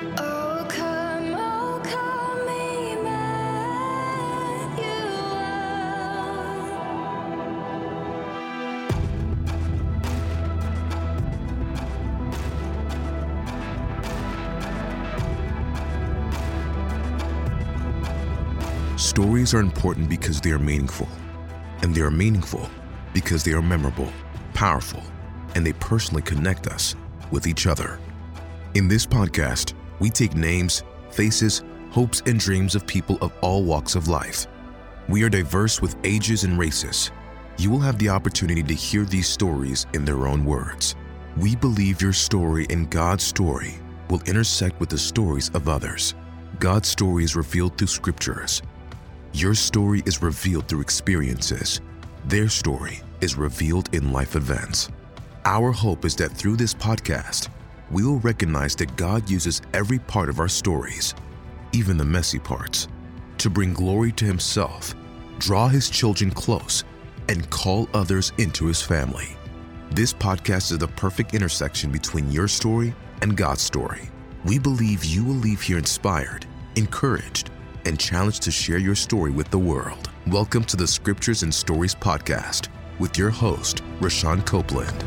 Oh, come, Emmanuel. Stories are important because they are meaningful, and they are meaningful because they are memorable, powerful, and they personally connect us with each other. In this podcast, we take names, faces, hopes, and dreams of people of all walks of life. We are diverse with ages and races. You will have the opportunity to hear these stories in their own words. We believe your story and God's story will intersect with the stories of others. God's story is revealed through scriptures. Your story is revealed through experiences. Their story is revealed in life events. Our hope is that through this podcast, we will recognize that God uses every part of our stories, even the messy parts, to bring glory to Himself, draw His children close, and call others into His family. This podcast is the perfect intersection between your story and God's story. We believe you will leave here inspired, encouraged, and challenged to share your story with the world. Welcome to the Scriptures and Stories podcast with your host, Rashawn Copeland.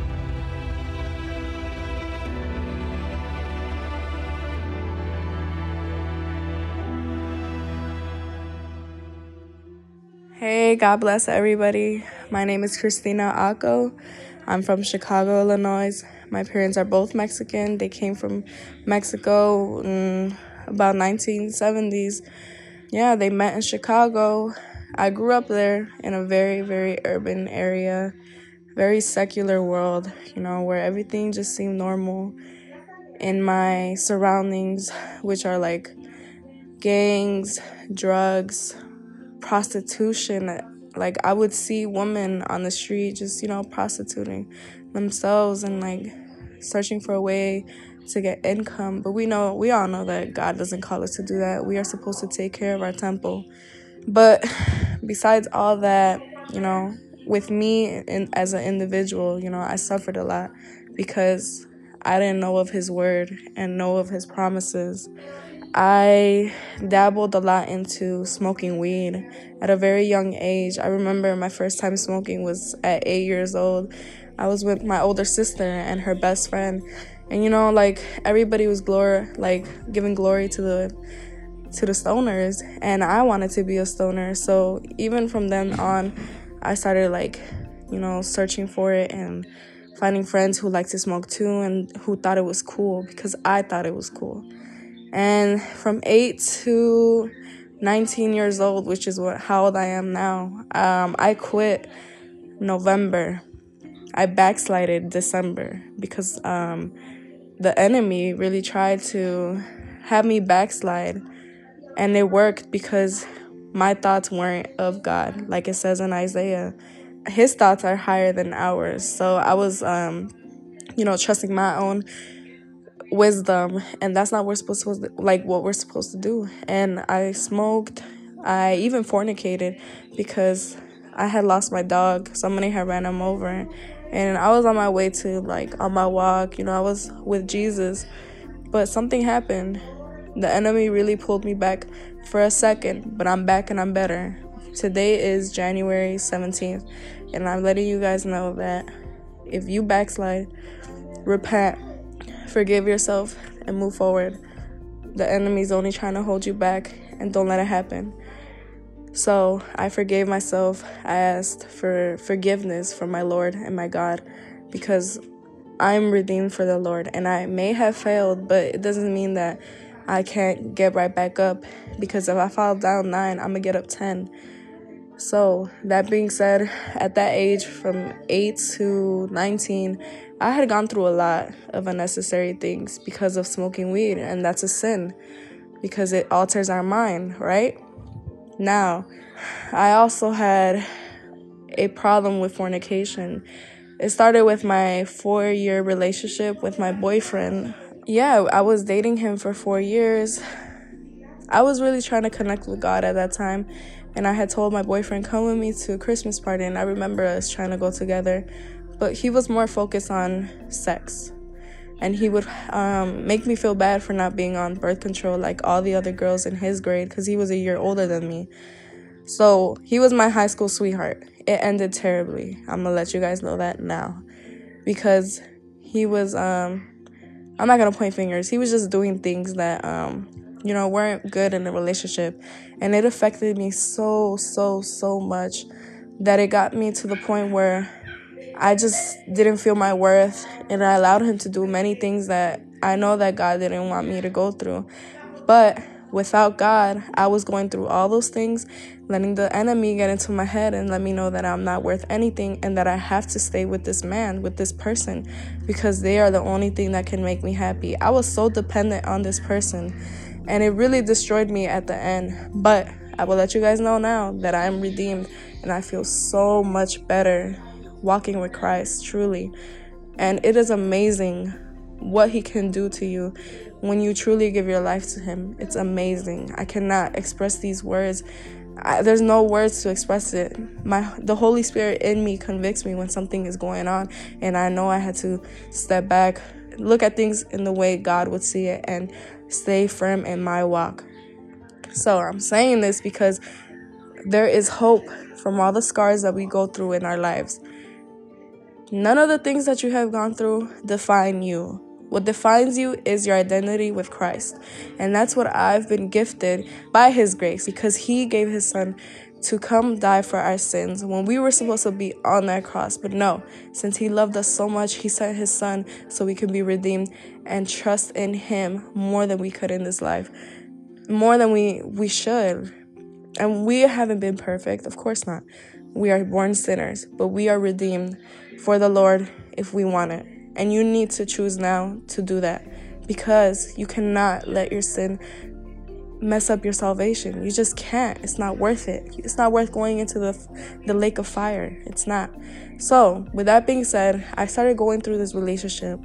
Hey, God bless everybody. My name is Christina Acco. I'm from Chicago, Illinois. My parents are both Mexican. They came from Mexico in about 1970s. Yeah, they met in Chicago. I grew up there in a very, very urban area, very secular world, where everything just seemed normal. In my surroundings, which are like gangs, drugs, prostitution. Like, I would see women on the street just, prostituting themselves and like searching for a way to get income. But we all know that God doesn't call us to do that. We are supposed to take care of our temple. But besides all that, with me as an individual, I suffered a lot because I didn't know of His word and know of His promises. I dabbled a lot into smoking weed at a very young age. I remember my first time smoking was at 8 years old. I was with my older sister and her best friend. And, everybody was giving glory to the stoners. And I wanted to be a stoner. So even from then on, I started, searching for it and finding friends who liked to smoke too and who thought it was cool because I thought it was cool. And from 8 to 19 years old, which is how old I am now, I quit November. I backslided December because the enemy really tried to have me backslide. And it worked because my thoughts weren't of God, like it says in Isaiah. His thoughts are higher than ours. So I was, trusting my own wisdom, and that's not what we're supposed to do. And I smoked. I even fornicated because I had lost my dog. Somebody had ran him over, and I was on my way to on my walk. I was with Jesus, but something happened. The enemy really pulled me back for a second, but I'm back and I'm better. Today is January 17th, and I'm letting you guys know that if you backslide, repent, forgive yourself, and move forward. The enemy's only trying to hold you back, and don't let it happen. So I forgave myself. I asked for forgiveness from my Lord and my God because I'm redeemed for the Lord. And I may have failed, but it doesn't mean that I can't get right back up, because if I fall down 9, I'm going to get up 10. So that being said, at that age, from 8 to 19, I had gone through a lot of unnecessary things because of smoking weed, and that's a sin because it alters our mind, right? Now, I also had a problem with fornication. It started with my 4-year relationship with my boyfriend. Yeah, I was dating him for 4 years. I was really trying to connect with God at that time, and I had told my boyfriend, come with me to a Christmas party, and I remember us trying to go together, but he was more focused on sex. and he would make me feel bad for not being on birth control like all the other girls in his grade, because he was a year older than me. So he was my high school sweetheart. It ended terribly. I'm gonna let you guys know that now, because he was I'm not gonna point fingers. He was just doing things that weren't good in the relationship, and it affected me so much that it got me to the point where I just didn't feel my worth, and I allowed him to do many things that I know that God didn't want me to go through. But without God, I was going through all those things, letting the enemy get into my head and let me know that I'm not worth anything, and that I have to stay with this man, with this person, because they are the only thing that can make me happy. I was so dependent on this person, and it really destroyed me at the end. But I will let you guys know now that I am redeemed, and I feel so much better walking with Christ, truly. And it is amazing what he can do to you when you truly give your life to him. It's amazing. I cannot express these words. There's no words to express it. The Holy Spirit in me convicts me when something is going on, and I know I had to step back, look at things in the way God would see it, and stay firm in my walk. So I'm saying this because there is hope from all the scars that we go through in our lives. None of the things that you have gone through define you. What defines you is your identity with Christ. And that's what I've been gifted by his grace, because he gave his son to come die for our sins when we were supposed to be on that cross. But no, since he loved us so much, he sent his son so we can be redeemed and trust in him more than we could in this life, more than we should. And we haven't been perfect, of course not. We are born sinners, but we are redeemed for the Lord if we want it. And you need to choose now to do that, because you cannot let your sin mess up your salvation. You just can't. It's not worth it. It's not worth going into the lake of fire. It's not. So with that being said, I started going through this relationship.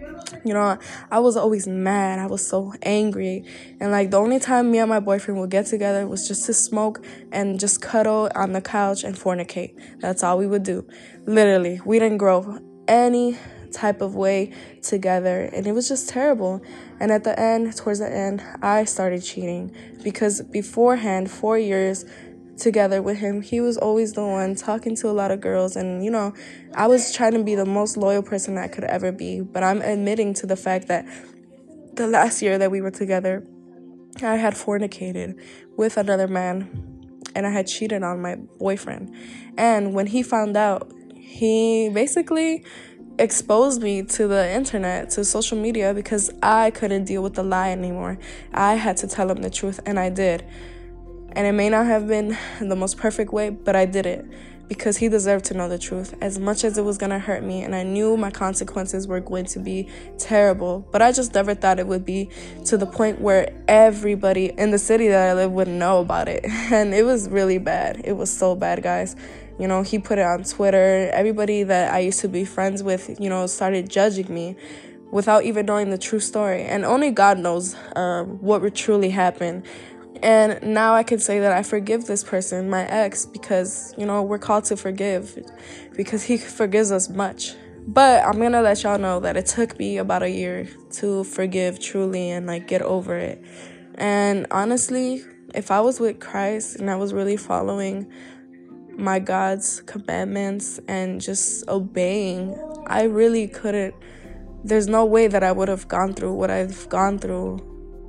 I was always mad. I was so angry. And the only time me and my boyfriend would get together was just to smoke and just cuddle on the couch and fornicate. That's all we would do. Literally, we didn't grow any type of way together, and it was just terrible. And towards the end, I started cheating, because beforehand, 4 years together with him, he was always the one talking to a lot of girls, and I was trying to be the most loyal person I could ever be. But I'm admitting to the fact that the last year that we were together, I had fornicated with another man, and I had cheated on my boyfriend. And when he found out, he basically exposed me to the internet, to social media, because I couldn't deal with the lie anymore. I had to tell him the truth, and I did. And it may not have been the most perfect way, but I did it because he deserved to know the truth, as much as it was going to hurt me. And I knew my consequences were going to be terrible, but I just never thought it would be to the point where everybody in the city that I live would know about it. And it was really bad. It was so bad, guys. He put it on Twitter. Everybody that I used to be friends with, started judging me without even knowing the true story. And only God knows what would truly happen. And now I can say that I forgive this person, my ex, because, we're called to forgive, because he forgives us much. But I'm going to let y'all know that it took me about a year to forgive truly and, get over it. And honestly, if I was with Christ and I was really following my God's commandments and just obeying, I really couldn't. There's no way that I would have gone through what I've gone through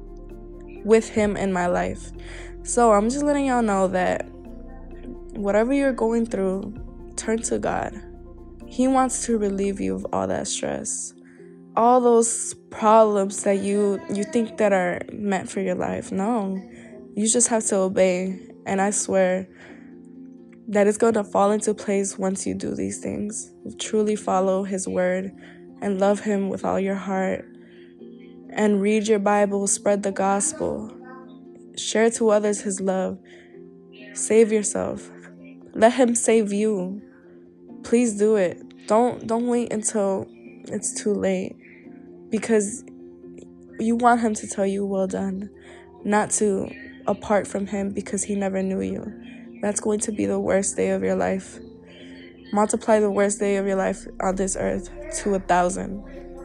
with him in my life. So I'm just letting y'all know that whatever you're going through, turn to God. He wants to relieve you of all that stress, all those problems that you think that are meant for your life. No, you just have to obey. And I swear that it's going to fall into place once you do these things. Truly follow his word and love him with all your heart. And read your Bible, spread the gospel. Share to others his love. Save yourself. Let him save you. Please do it. Don't wait until it's too late, because you want him to tell you well done, not to apart from him because he never knew you. That's going to be the worst day of your life. Multiply the worst day of your life on this earth to 1,000.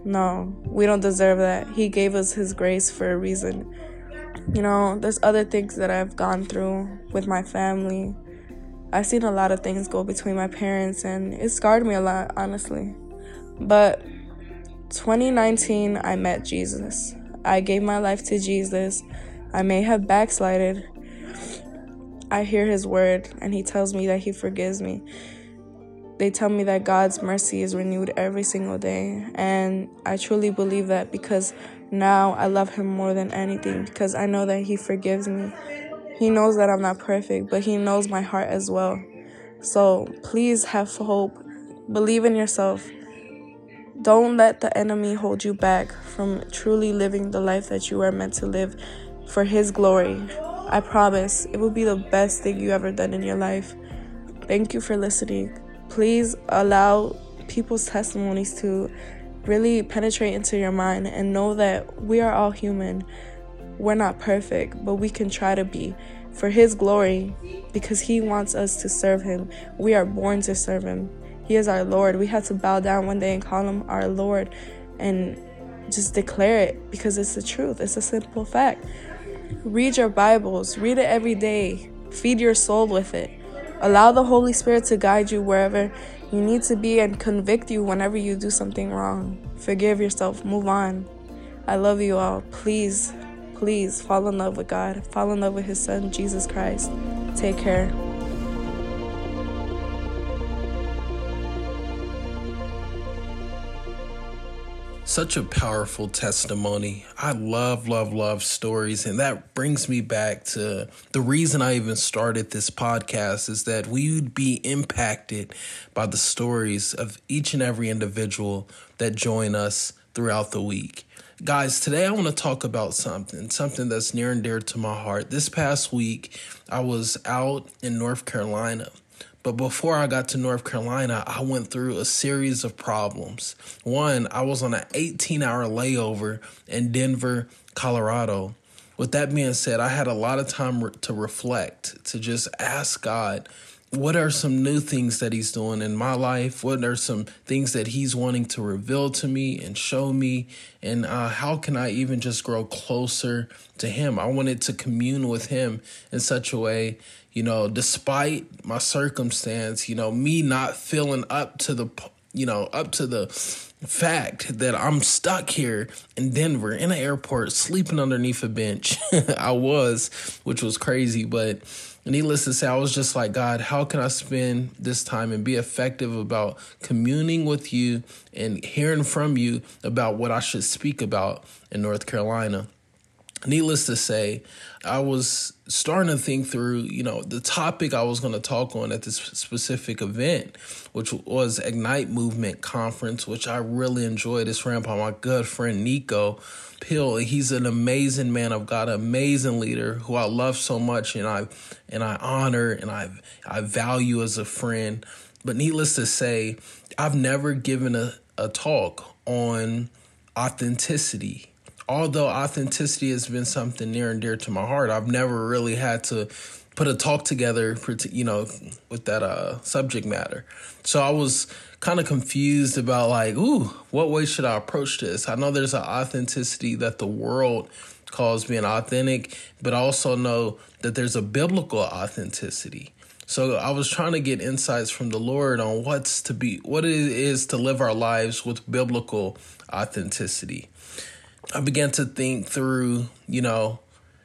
No, we don't deserve that. He gave us his grace for a reason. There's other things that I've gone through with my family. I've seen a lot of things go between my parents, and it scarred me a lot, honestly. But 2019, I met Jesus. I gave my life to Jesus. I may have backslided. I hear his word, and he tells me that he forgives me. They tell me that God's mercy is renewed every single day, and I truly believe that, because now I love him more than anything, because I know that he forgives me. He knows that I'm not perfect, but he knows my heart as well. So please have hope. Believe in yourself. Don't let the enemy hold you back from truly living the life that you are meant to live for his glory. I promise it will be the best thing you ever done in your life. Thank you for listening. Please allow people's testimonies to really penetrate into your mind, and know that we are all human. We're not perfect, but we can try to be for his glory, because he wants us to serve him. We are born to serve him. He is our Lord. We have to bow down one day and call him our Lord and just declare it, because it's the truth. It's a simple fact. Read your Bibles. Read it every day. Feed your soul with it. Allow the Holy Spirit to guide you wherever you need to be and convict you whenever you do something wrong. Forgive yourself. Move on. I love you all. Please fall in love with God. Fall in love with his son, Jesus Christ. Take care. Such a powerful testimony. I love stories. And that brings me back to the reason I even started this podcast, is that we would be impacted by the stories of each and every individual that join us throughout the week. Guys, today I want to talk about something that's near and dear to my heart. This past week, I was out in North Carolina. But before I got to North Carolina, I went through a series of problems. One, I was on an 18-hour layover in Denver, Colorado. With that being said, I had a lot of time to reflect, to just ask God, what are some new things that he's doing in my life? What are some things that he's wanting to reveal to me and show me? And how can I even just grow closer to him? I wanted to commune with him in such a way, despite my circumstance, me not feeling up to the fact that I'm stuck here in Denver in an airport, sleeping underneath a bench. I was, which was crazy, but needless to say, I was just like, God, how can I spend this time and be effective about communing with you and hearing from you about what I should speak about in North Carolina? Needless to say, I was starting to think through, the topic I was going to talk on at this specific event, which was Ignite Movement Conference, which I really enjoyed. It's ran by my good friend Nico Pill. He's an amazing man of God, amazing leader who I love so much, and I honor and I value as a friend. But needless to say, I've never given a talk on authenticity. Although authenticity has been something near and dear to my heart, I've never really had to put a talk together, with that subject matter. So I was kind of confused about what way should I approach this? I know there's an authenticity that the world calls being authentic, but I also know that there's a biblical authenticity. So I was trying to get insights from the Lord on what it is to live our lives with biblical authenticity. I began to think through, all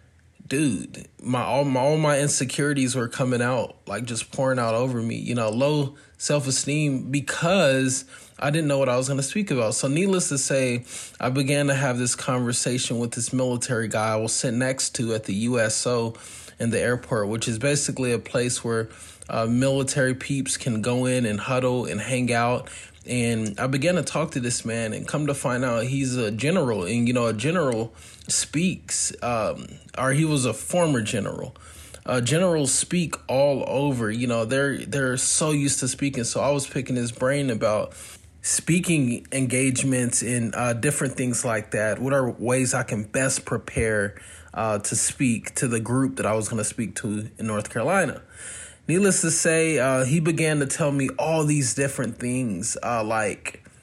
my insecurities were coming out, just pouring out over me, low self-esteem, because I didn't know what I was going to speak about. So needless to say, I began to have this conversation with this military guy I was sitting next to at the USO in the airport, which is basically a place where military peeps can go in and huddle and hang out. And I began to talk to this man, and come to find out he's a general. And, a general speaks, or he was a former general. Generals speak all over. They're so used to speaking. So I was picking his brain about speaking engagements and different things like that. What are ways I can best prepare to speak to the group that I was going to speak to in North Carolina? Needless to say, he began to tell me all these different things, like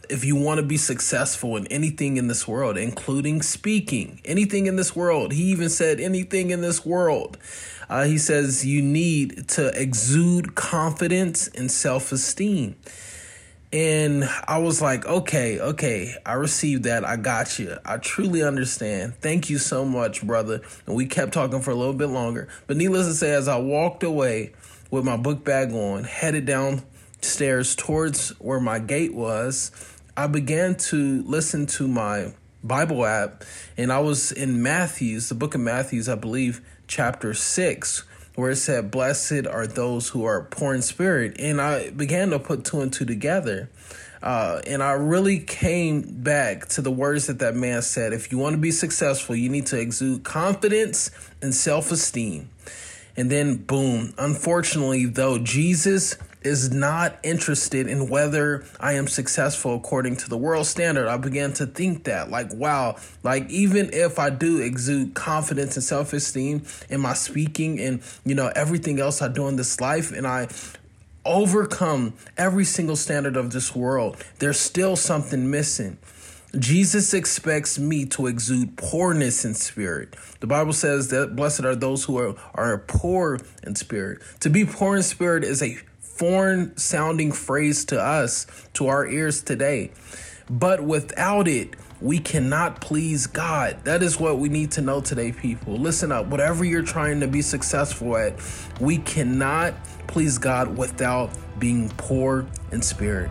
if you want to be successful in anything in this world, including speaking, anything in this world, he even said anything in this world, he says you need to exude confidence and self-esteem. And I was like, okay, I received that. I got you. I truly understand. Thank you so much, brother. And we kept talking for a little bit longer. But needless to say, as I walked away with my book bag on, headed downstairs towards where my gate was, I began to listen to my Bible app. And I was in Matthew, the book of Matthew, I believe, chapter 6, where it said, blessed are those who are poor in spirit. And I began to put two and two together. And I really came back to the words that man said. If you want to be successful, you need to exude confidence and self-esteem. And then, boom, unfortunately, though, Jesus is not interested in whether I am successful according to the world standard. I began to think that, like, wow, like even if I do exude confidence and self-esteem in my speaking and, everything else I do in this life, and I overcome every single standard of this world, there's still something missing. Jesus expects me to exude poorness in spirit. The Bible says that blessed are those who are poor in spirit. To be poor in spirit is a foreign sounding phrase to us, to our ears today. But without it, we cannot please God. That is what we need to know today, people. Listen up. Whatever you're trying to be successful at, we cannot please God without being poor in spirit.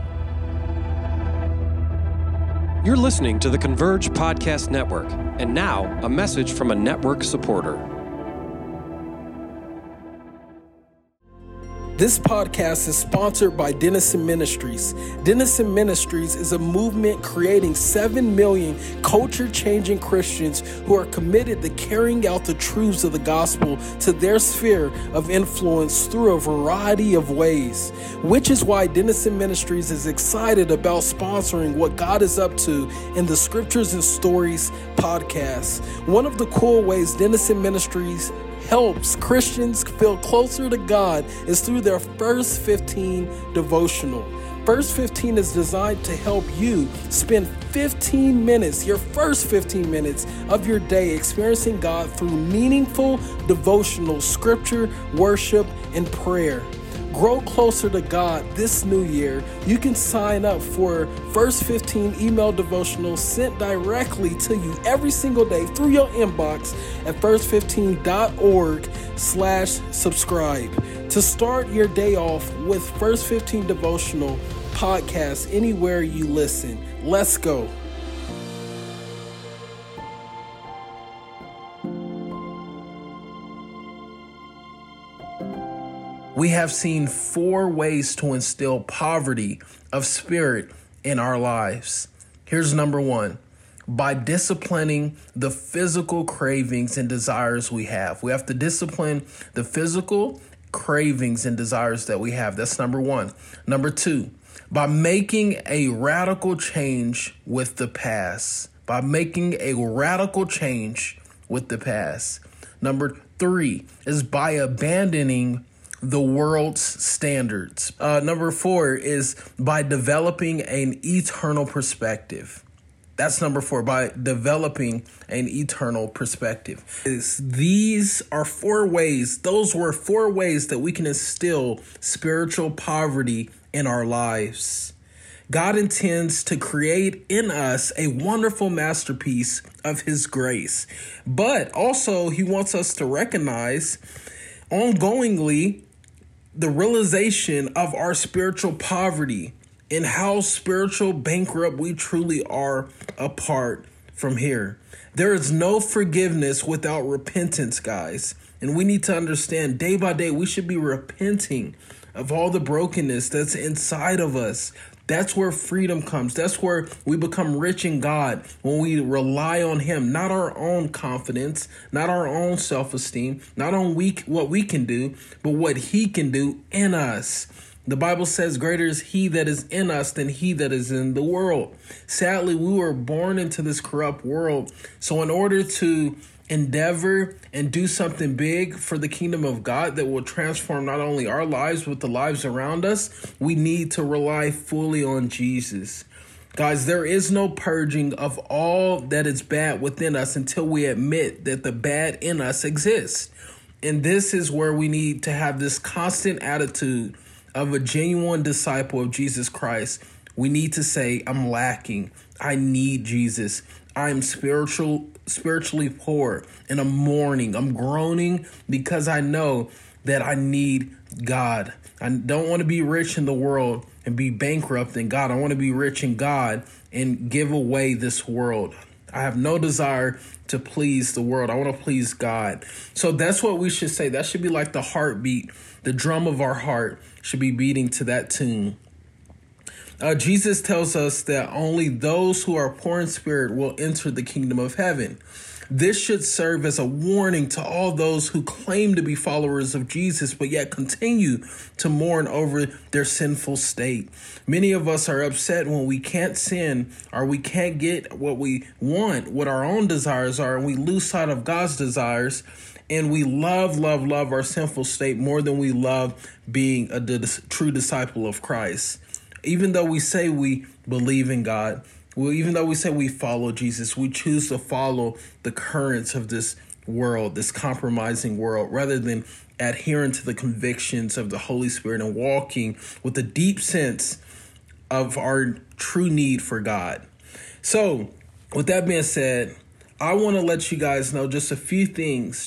You're listening to the Converge Podcast Network. And now, a message from a network supporter. This podcast is sponsored by Denison Ministries. Denison Ministries is a movement creating 7 million culture-changing Christians who are committed to carrying out the truths of the gospel to their sphere of influence through a variety of ways, which is why Denison Ministries is excited about sponsoring what God is up to in the Scriptures and Stories podcast. One of the cool ways Denison Ministries helps Christians feel closer to God is through their First 15 devotional. First 15 is designed to help you spend 15 minutes, your first 15 minutes of your day experiencing God through meaningful devotional scripture, worship, and prayer. Grow closer to God this new year. You can sign up for First 15 email devotionals sent directly to you every single day through your inbox at first15.org/subscribe. To start your day off with First 15 devotional podcast anywhere you listen. Let's go. We have seen 4 ways to instill poverty of spirit in our lives. Here's number 1. By disciplining the physical cravings and desires we have. We have to discipline the physical cravings and desires that we have. That's number 1. Number 2, by making a radical change with the past. By making a radical change with the past. Number 3 is by abandoning the world's standards. Number 4 is by developing an eternal perspective. That's number 4, by developing an eternal perspective. These are 4 ways. Those were 4 ways that we can instill spiritual poverty in our lives. God intends to create in us a wonderful masterpiece of His grace. But also, He wants us to recognize ongoingly the realization of our spiritual poverty and how spiritual bankrupt we truly are apart from here. There is no forgiveness without repentance, guys. And we need to understand day by day, we should be repenting of all the brokenness that's inside of us. That's where freedom comes. That's where we become rich in God, when we rely on Him, not our own confidence, not our own self-esteem, not on what we can do, but what He can do in us. The Bible says greater is He that is in us than he that is in the world. Sadly, we were born into this corrupt world. So in order to endeavor and do something big for the kingdom of God that will transform not only our lives, but the lives around us, we need to rely fully on Jesus. Guys, there is no purging of all that is bad within us until we admit that the bad in us exists. And this is where we need to have this constant attitude of a genuine disciple of Jesus Christ. We need to say, I'm lacking. I need Jesus. I'm spiritually poor, and I'm mourning. I'm groaning because I know that I need God. I don't want to be rich in the world and be bankrupt in God. I want to be rich in God and give away this world. I have no desire to please the world. I want to please God. So that's what we should say. That should be like the heartbeat. The drum of our heart should be beating to that tune. Jesus tells us that only those who are poor in spirit will enter the kingdom of heaven. This should serve as a warning to all those who claim to be followers of Jesus, but yet continue to mourn over their sinful state. Many of us are upset when we can't sin or we can't get what we want, what our own desires are, and we lose sight of God's desires. And we love our sinful state more than we love being a true disciple of Christ. Even though we say we believe in God, even though we say we follow Jesus, we choose to follow the currents of this world, this compromising world, rather than adhering to the convictions of the Holy Spirit and walking with a deep sense of our true need for God. So, with that being said, I want to let you guys know just a few things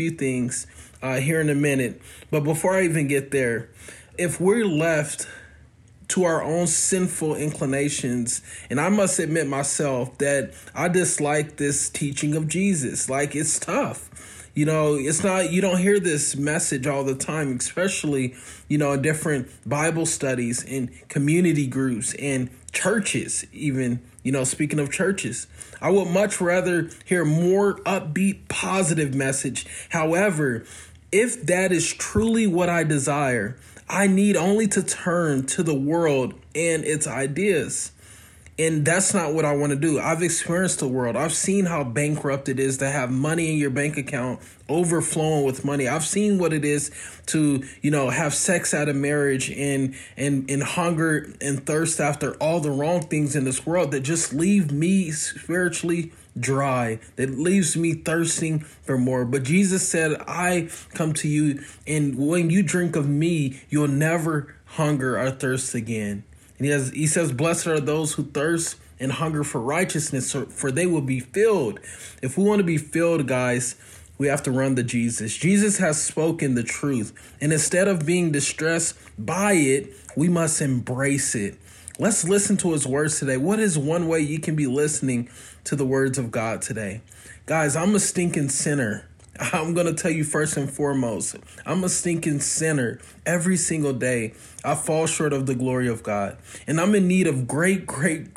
here in a minute. But before I even get there, if we're left to our own sinful inclinations, and I must admit myself that I dislike this teaching of Jesus. Like, it's tough. It's not, you don't hear this message all the time, especially, in different Bible studies and community groups and churches, even, speaking of churches. I would much rather hear more upbeat, positive message. However, if that is truly what I desire, I need only to turn to the world and its ideas. And that's not what I want to do. I've experienced the world. I've seen how bankrupt it is to have money in your bank account overflowing with money. I've seen what it is to, have sex out of marriage and hunger and thirst after all the wrong things in this world that just leave me spiritually dry, that leaves me thirsting for more. But Jesus said, I come to you, and when you drink of me, you'll never hunger or thirst again. And he says, blessed are those who thirst and hunger for righteousness, for they will be filled. If we want to be filled, guys, we have to run to Jesus. Jesus has spoken the truth. And instead of being distressed by it, we must embrace it. Let's listen to his words today. What is one way you can be listening to the words of God today? Guys, I'm a stinking sinner. I'm going to tell you first and foremost, I'm a stinking sinner. Every single day, I fall short of the glory of God. And I'm in need of great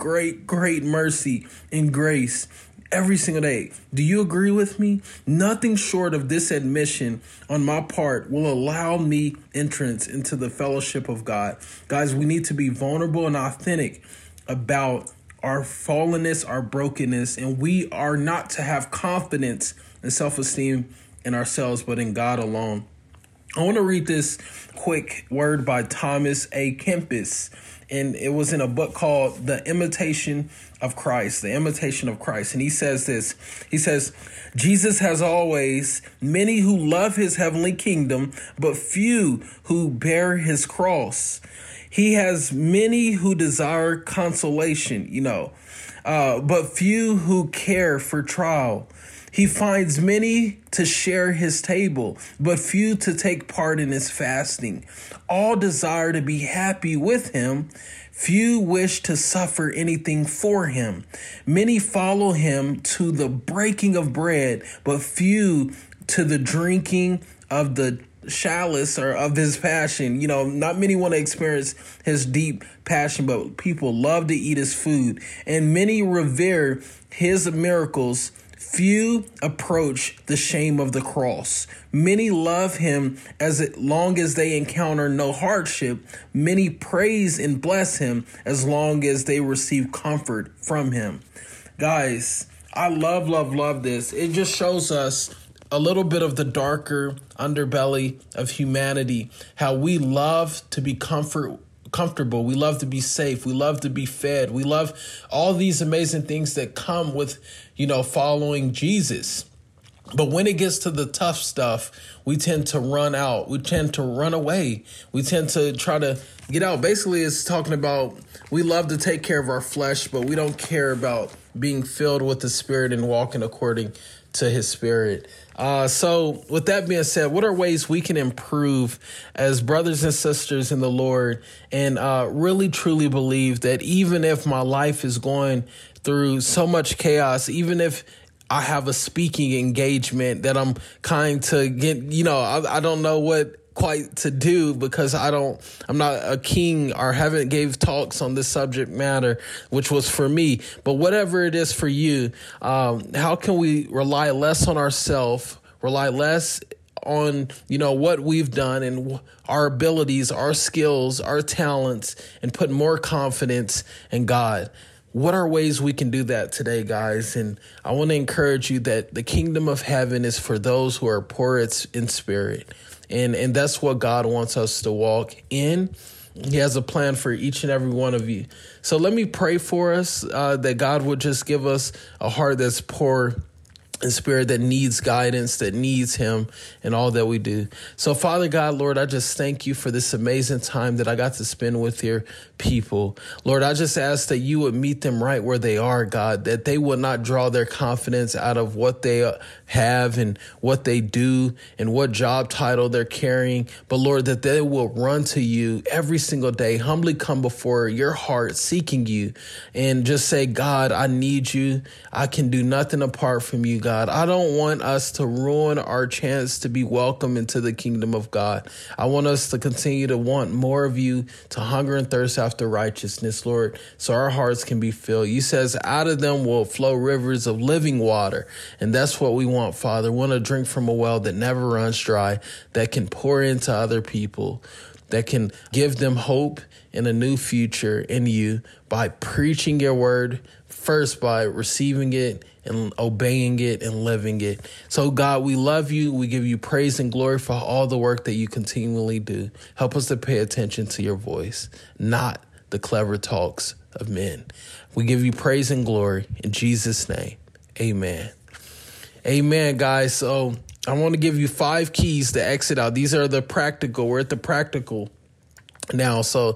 mercy and grace every single day. Do you agree with me? Nothing short of this admission on my part will allow me entrance into the fellowship of God. Guys, we need to be vulnerable and authentic about our fallenness, our brokenness, and we are not to have confidence and self-esteem in ourselves, but in God alone. I want to read this quick word by Thomas A. Kempis, and it was in a book called The Imitation of Christ, The Imitation of Christ. And he says this, he says, Jesus has always many who love his heavenly kingdom, but few who bear his cross. He has many who desire consolation, but few who care for trial. He finds many to share his table, but few to take part in his fasting. All desire to be happy with him. Few wish to suffer anything for him. Many follow him to the breaking of bread, but few to the drinking of the chalice or of his passion. Not many want to experience his deep passion, but people love to eat his food. And many revere his miracles. Few approach the shame of the cross. Many love him as long as they encounter no hardship. Many praise and bless him as long as they receive comfort from him. Guys, I love this. It just shows us a little bit of the darker underbelly of humanity, how we love to be comforted comfortable. We love to be safe. We love to be fed. We love all these amazing things that come with, following Jesus. But when it gets to the tough stuff, we tend to run out. We tend to run away. We tend to try to get out. Basically, it's talking about we love to take care of our flesh, but we don't care about being filled with the Spirit and walking according to His Spirit. So with that being said, what are ways we can improve as brothers and sisters in the Lord and really truly believe that even if my life is going through so much chaos, even if I have a speaking engagement that I'm kind to get, I don't know what quite to do because I'm not a king or haven't gave talks on this subject matter, which was for me. But whatever it is for you, how can we rely less on ourselves, rely less on, what we've done and our abilities, our skills, our talents, and put more confidence in God? What are ways we can do that today, guys? And I want to encourage you that the kingdom of heaven is for those who are poor in spirit. And that's what God wants us to walk in. He has a plan for each and every one of you. So let me pray for us that God would just give us a heart that's poor in spirit, that needs guidance, that needs Him in all that we do. So, Father God, Lord, I just thank you for this amazing time that I got to spend with your people. Lord, I just ask that you would meet them right where they are, God, that they would not draw their confidence out of what they have and what they do and what job title they're carrying, but Lord, that they will run to you every single day, humbly come before your heart, seeking you, and just say, God, I need you. I can do nothing apart from you, God. I don't want us to ruin our chance to be welcome into the kingdom of God. I want us to continue to want more of you, to hunger and thirst after righteousness, Lord, so our hearts can be filled. You says out of them will flow rivers of living water. And that's what we want, Father. We want to drink from a well that never runs dry, that can pour into other people, that can give them hope and a new future in you by preaching your word, first by receiving it and obeying it and living it. So God, we love you. We give you praise and glory for all the work that you continually do. Help us to pay attention to your voice, not the clever talks of men. We give you praise and glory in Jesus' name. Amen. Amen, guys. So I want to give you 5 keys to exit out. These are the practical. We're at the practical now. So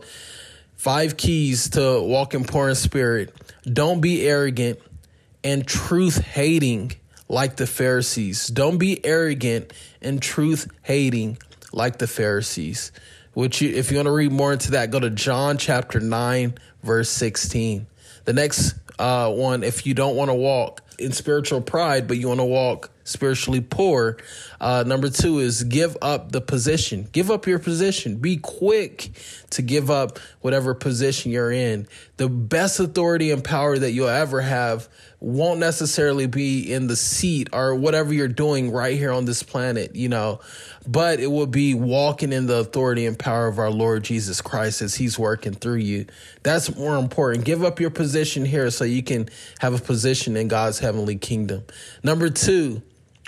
5 keys to walk in poor in spirit. Don't be arrogant and truth hating like the Pharisees. Don't be arrogant and truth hating like the Pharisees. If you want to read more into that, go to John chapter 9, verse 16. The next one, if you don't want to walk in spiritual pride, but you want to walk spiritually poor, number 2 is give up the position. Give up your position. Be quick to give up whatever position you're in. The best authority and power that you'll ever have won't necessarily be in the seat or whatever you're doing right here on this planet, but it will be walking in the authority and power of our Lord Jesus Christ as He's working through you. That's more important. Give up your position here so you can have a position in God's heavenly kingdom. Number 3,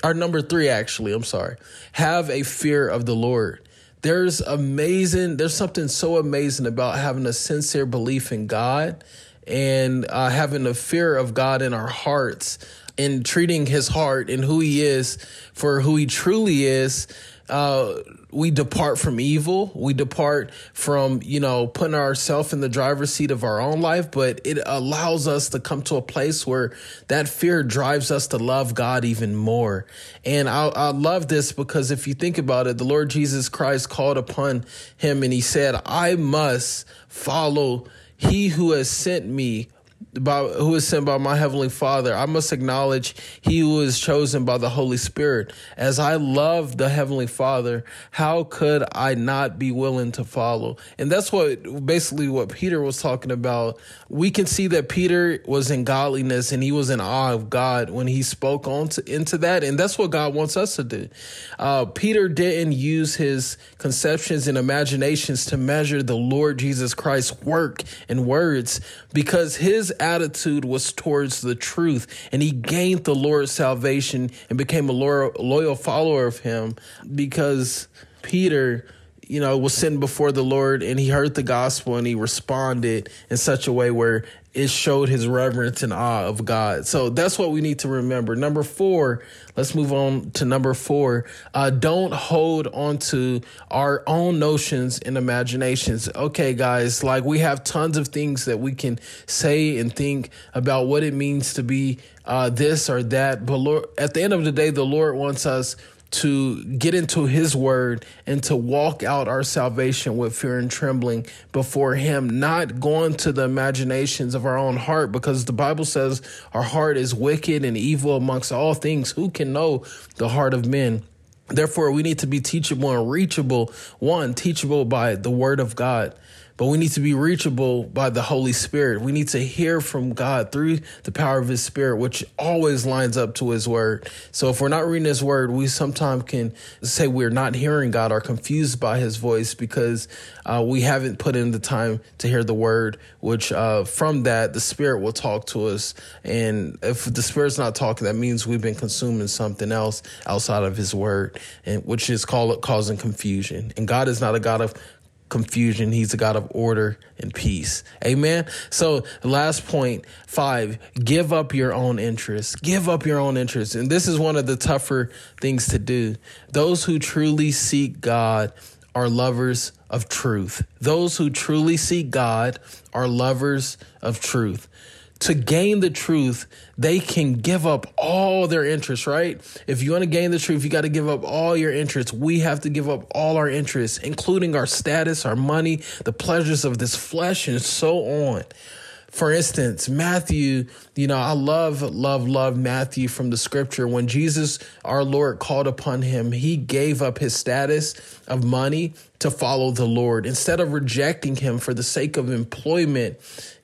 have a fear of the Lord. There's something so amazing about having a sincere belief in God and having a fear of God in our hearts and treating His heart and who He is for who He truly is. We depart from evil. We depart from, putting ourselves in the driver's seat of our own life, but it allows us to come to a place where that fear drives us to love God even more. And I love this because if you think about it, the Lord Jesus Christ called upon Him and He said, I must follow He who has sent me, who is sent by my heavenly Father. I must acknowledge He who is chosen by the Holy Spirit. As I love the heavenly Father, how could I not be willing to follow? And that's what Peter was talking about. We can see that Peter was in godliness and he was in awe of God when he spoke into that. And that's what God wants us to do. Peter didn't use his conceptions and imaginations to measure the Lord Jesus Christ's work and words, because his attitude was towards the truth, and he gained the Lord's salvation and became a loyal follower of Him because Peter, was sitting before the Lord, and he heard the gospel, and he responded in such a way where it showed his reverence and awe of God. So that's what we need to remember. Number 4, let's move on to number 4. Don't hold on to our own notions and imaginations. Okay, guys, like we have tons of things that we can say and think about what it means to be this or that. But Lord, at the end of the day, the Lord wants us to get into his word and to walk out our salvation with fear and trembling before him, not going to the imaginations of our own heart, because the Bible says our heart is wicked and evil amongst all things. Who can know the heart of men? Therefore, we need to be teachable and reachable. One, teachable by the word of God. But we need to be reachable by the Holy Spirit. We need to hear from God through the power of his Spirit, which always lines up to his word. So if we're not reading his word, we sometimes can say we're not hearing God or confused by his voice because we haven't put in the time to hear the word, which from that, the Spirit will talk to us. And if the Spirit's not talking, that means we've been consuming something else outside of his word, and which is causing confusion. And God is not a God of confusion. He's a God of order and peace. Amen. So last point, 5, give up your own interests. Give up your own interests. And this is one of the tougher things to do. Those who truly seek God are lovers of truth. Those who truly seek God are lovers of truth. To gain the truth, they can give up all their interests, right? If you want to gain the truth, you got to give up all your interests. We have to give up all our interests, including our status, our money, the pleasures of this flesh, and so on. For instance, Matthew, I love Matthew from the scripture. When Jesus, our Lord, called upon him, he gave up his status of money to follow the Lord. Instead of rejecting him for the sake of employment,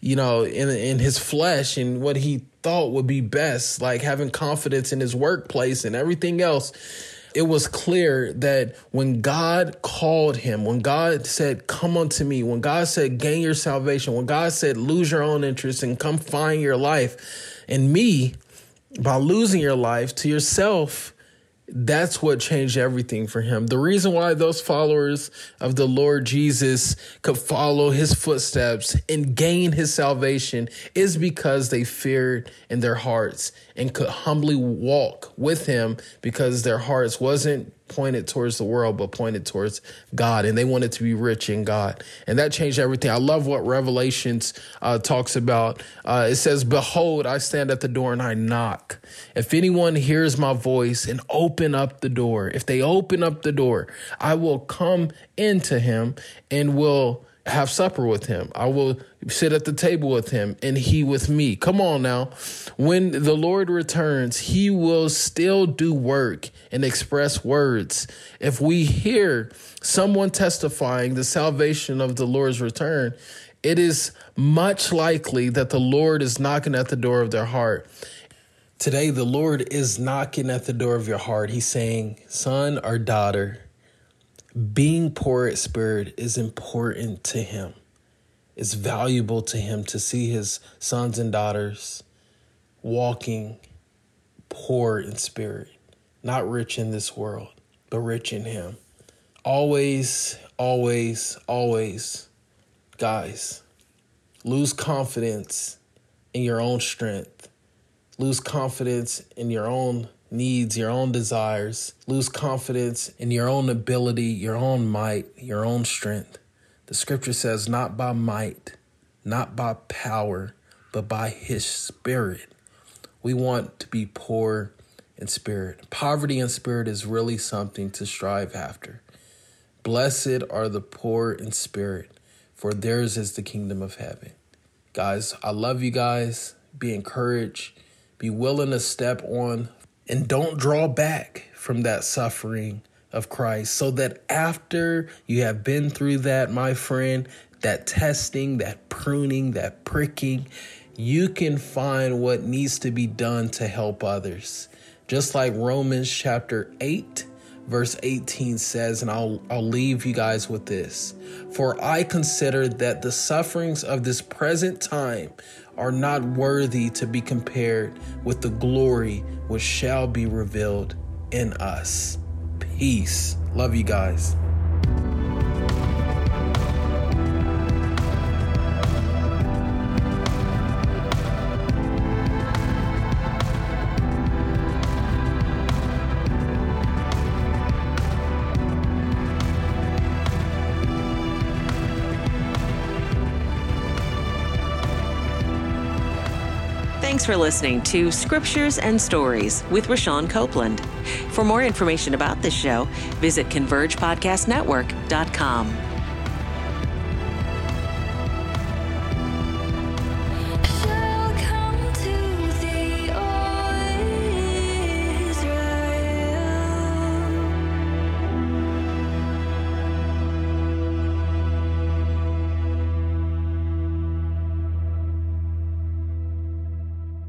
in his flesh and what he thought would be best, like having confidence in his workplace and everything else. It was clear that when God called him, when God said, come unto me, when God said, gain your salvation, when God said, lose your own interest and come find your life in me, by losing your life to yourself, that's what changed everything for him. The reason why those followers of the Lord Jesus could follow his footsteps and gain his salvation is because they feared in their hearts and could humbly walk with him because their hearts wasn't pointed towards the world, but pointed towards God. And they wanted to be rich in God. And that changed everything. I love what Revelations talks about. It says, behold, I stand at the door and I knock. If anyone hears my voice and open up the door, if they open up the door, I will come into him and will have supper with him. I will sit at the table with him and he with me. Come on now. When the Lord returns, he will still do work and express words. If we hear someone testifying the salvation of the Lord's return, it is much likely that the Lord is knocking at the door of their heart. Today, the Lord is knocking at the door of your heart. He's saying, son or daughter, being poor at spirit is important to him. It's valuable to him to see his sons and daughters walking poor in spirit, not rich in this world, but rich in him. Always, always, always, guys, lose confidence in your own strength. Lose confidence in your own needs, your own desires. Lose confidence in your own ability, your own might, your own strength. The scripture says, not by might, not by power, but by his spirit. We want to be poor in spirit. Poverty in spirit is really something to strive after. Blessed are the poor in spirit, for theirs is the kingdom of heaven. Guys, I love you guys. Be encouraged. Be willing to step on and don't draw back from that suffering of Christ, so that after you have been through that, my friend, that testing, that pruning, that pricking, you can find what needs to be done to help others. Just like Romans chapter 8, verse 18 says, and I'll leave you guys with this. For I consider that the sufferings of this present time are not worthy to be compared with the glory which shall be revealed in us. Peace. Love you guys. Thanks for listening to Scriptures and Stories with Rashawn Copeland. For more information about this show, visit ConvergePodcastNetwork.com. Shall come to thee, O Israel.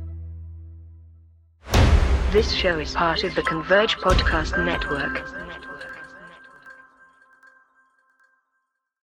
This show is part of the Converge Podcast Network.